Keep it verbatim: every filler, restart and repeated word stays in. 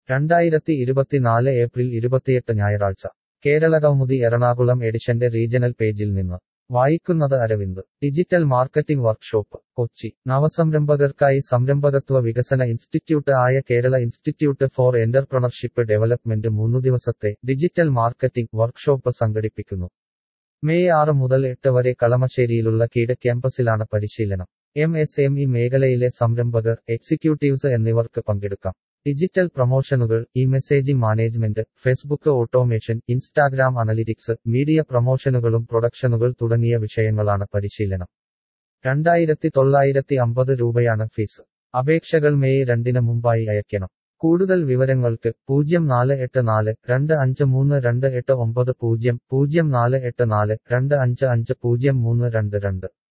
രണ്ടായിരത്തി ഇരുപത്തിനാല് ഏപ്രിൽ ഇരുപത്തിയെട്ട് ഞായറാഴ്ച കേരളകൗമുദി എറണാകുളം എഡിഷന്റെ റീജണൽ പേജിൽ നിന്ന് വായിക്കുന്നത് Aravind. Digital marketing workshop Kochi. നവസംരംഭകർക്കായി സംരംഭകത്വ വികസന ഇൻസ്റ്റിറ്റ്യൂട്ട് ആയ Kerala institute for entrepreneurship development മൂന്നു ദിവസത്തെ ഡിജിറ്റൽ മാർക്കറ്റിംഗ് വർക്ക്ഷോപ്പ് സംഘടിപ്പിക്കുന്നു. മെയ് ആറ് മുതൽ എട്ട് വരെ കളമശ്ശേരിയിലുള്ള കീട് ക്യാമ്പസിലാണ് പരിശീലനം. എം എസ് എം ഇ മേഖലയിലെ സംരംഭകർ, എക്സിക്യൂട്ടീവ്സ് എന്നിവർക്ക് പങ്കെടുക്കാം. ഡിജിറ്റൽ പ്രൊമോഷനുകൾ, e messaging management, Facebook automation, Instagram analytics, media പ്രൊമോഷനുകളും പ്രൊഡക്ഷനുകൾ തുടങ്ങിയ വിഷയങ്ങളാണ് പരിശീലനം. രണ്ടായിരത്തി തൊള്ളായിരത്തി അമ്പത് രൂപയാണ് ഫീസ്. അപേക്ഷകൾ മെയ് രണ്ടിന് മുമ്പായി അയക്കണം. കൂടുതൽ വിവരങ്ങൾക്ക് പൂജ്യം നാല് എട്ട് നാല് രണ്ട് അഞ്ച് മൂന്ന് രണ്ട് എട്ട് ഒമ്പത് പൂജ്യം പൂജ്യം നാല് എട്ട് നാല് രണ്ട് അഞ്ച് അഞ്ച് പൂജ്യം മൂന്ന് രണ്ട് രണ്ട്.